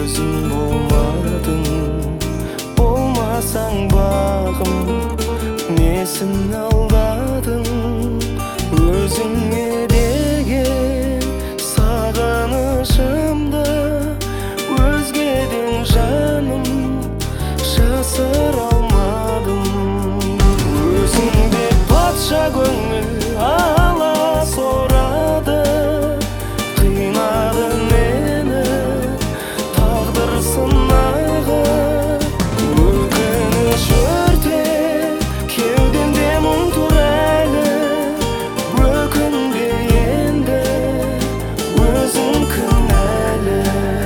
Өзің болмадың, болмасаң бағым, несін алдадың? Өзіңе деген сағынышымды өзгеден жаным жасыра алмадым. Өзіңде патша көңіл аласұрады, қинады мені тағдыр сынағы. Өкініш өртеп кеудемде мұң тұр әлі, өкінбе енді өзің кінәлі.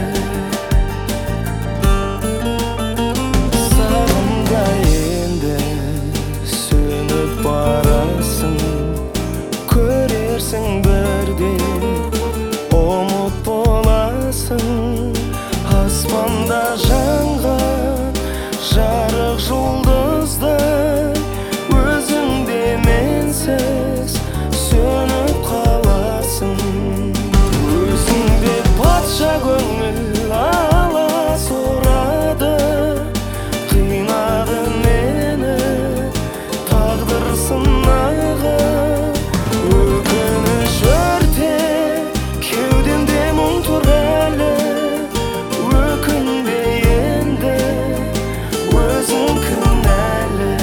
Сағымда енді сөніп барасың, көрерсің бірде ұмыт боласың. Аспанда жанған жарық жұлдыздай, өзіңде менсіз сөніп қаласың. Өзіңде патша көңіл аласұрады, қинады мені тағдыр сынағы. Өкініш өртеп кеудемде мұң тұр әлі, өкінбе енді өзің кінәлі.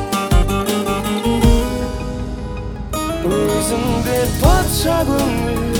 Өзіңде патша көңіл